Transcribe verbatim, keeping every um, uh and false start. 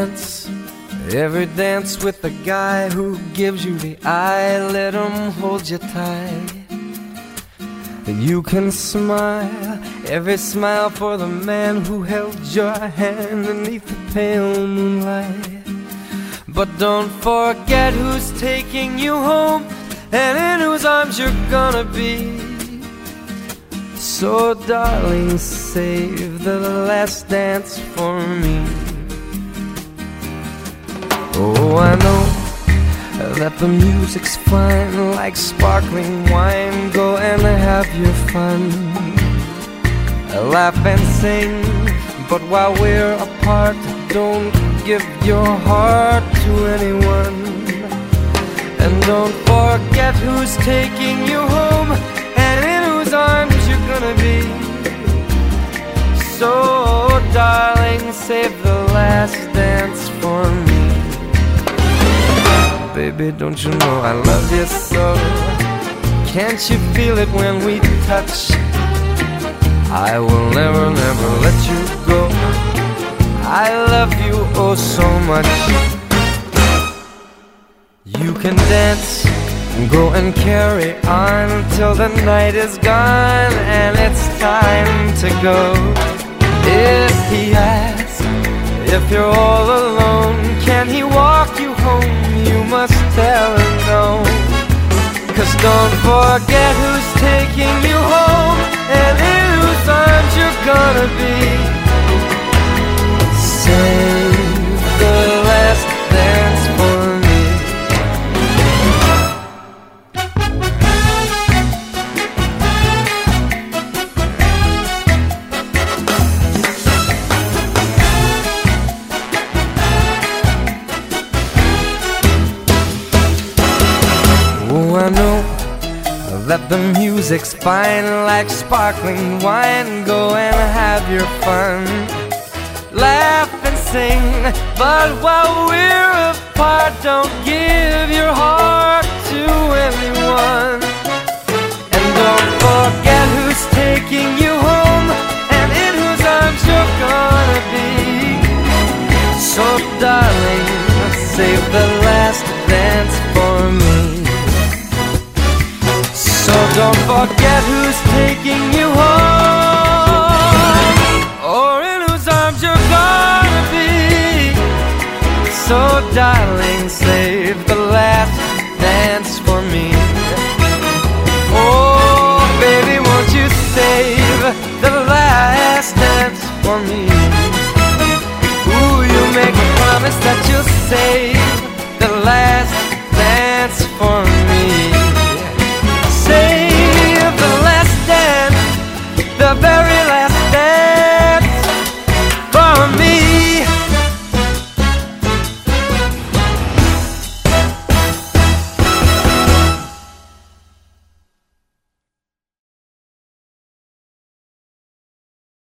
dance, every dance with the guy who gives you the eye. Let him hold you tight. You can smile, every smile for the man who held your hand beneath the pale moonlight. But don't forget who's taking you home and in whose arms you're gonna be. So darling, save the last dance for me. Oh, I know that the music's fine, like sparkling wine. Go and have your fun, laugh and sing. But while we're apart, don't give your heart to anyone. And don't forget who's taking you home and in whose arms you're gonna be. So darling, save the last dance for me. Baby, don't you know I love you so? Can't you feel it when we touch? I will never, never let you go. I love you oh so much. You can dance, go and carry on till the night is gone and it's time to go. If he asks if you're all alone, can he walk you home? You must tell him no. Cause don't forget who's taking you home and in whose arms you're gonna be. Save the last dance for me. Oh, I know that the music's fine, like sparkling wine. Go and have your fun, laugh and sing. But while we're apart, don't give your heart to anyone. And don't forget who's taking you home and in whose arms you're gonna be. So darling, save the last dance for me. So don't forget who's taking you home or in whose arms you're gonna be. So darling, save the last dance for me. Oh baby, won't you save the last dance for me? Ooh, you make a promise that you'll save